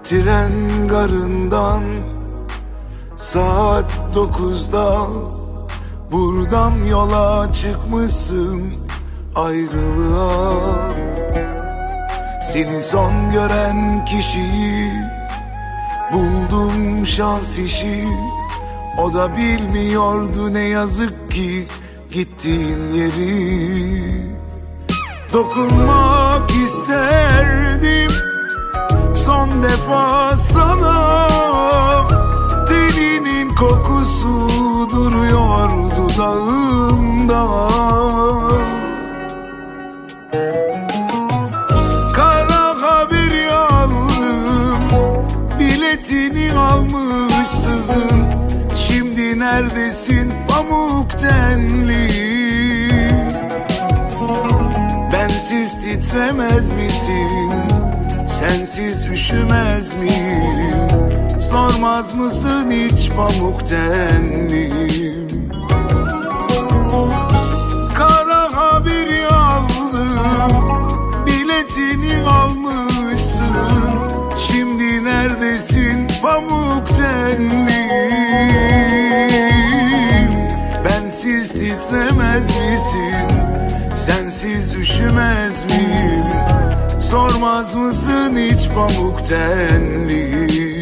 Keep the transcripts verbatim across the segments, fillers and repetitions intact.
Tren garından saat dokuzda buradan yola çıkmışsın ayrılığa. Seni son gören kişiyi buldum, şans işi. O da bilmiyordu ne yazık ki gittiğin yeri. Dokunmak isterdim son defa sana. Teninin kokusu duruyor dudağımda. Kara haber aldım, biletini almışsın. Şimdi neredesin pamuk tenli? Bensiz titremez misin? Sensiz üşümez miyim? Sormaz mısın hiç pamuk tenlim? Kara haber aldım, biletini almışsın. Şimdi neredesin pamuk tenlim? Bensiz titremez misin? Sensiz üşümez miyim? Sormaz mısın hiç pamuk tenlim?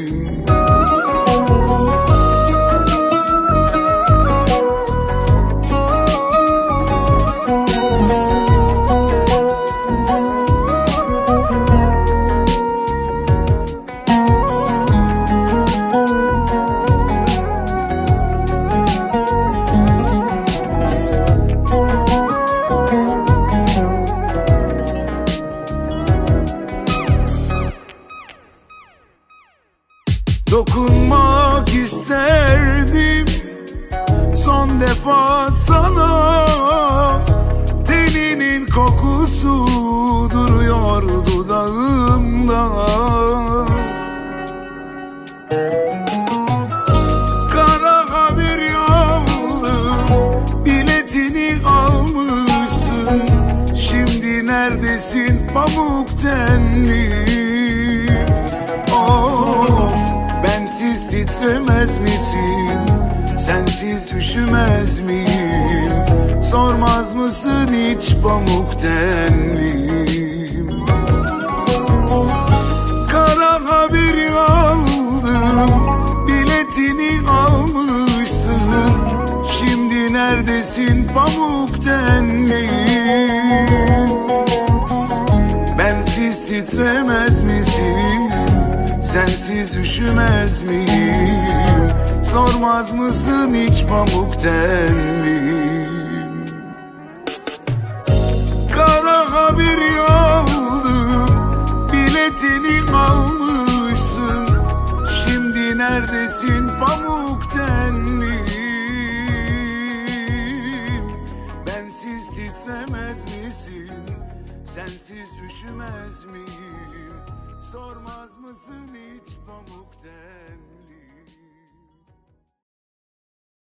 Dokunmak isterdim son defa sana. Teninin kokusu duruyor dudağımda. Kara haber aldım, biletini almışsın. Şimdi neredesin pamuk tenli? Bensiz titremez misin? Sensiz üşümez miyim? Sormaz mısın hiç pamuk tenlim? Kara haber aldım, biletini almışsın. Şimdi neredesin pamuk tenlim? Bensiz titremez misin? Sensiz üşümez miyim? Sormaz mısın hiç pamuk tenlim? Kara haber aldım, biletini almışsın. Şimdi neredesin pamuk tenlim? Bensiz titremez misin? Sensiz üşümez miyim?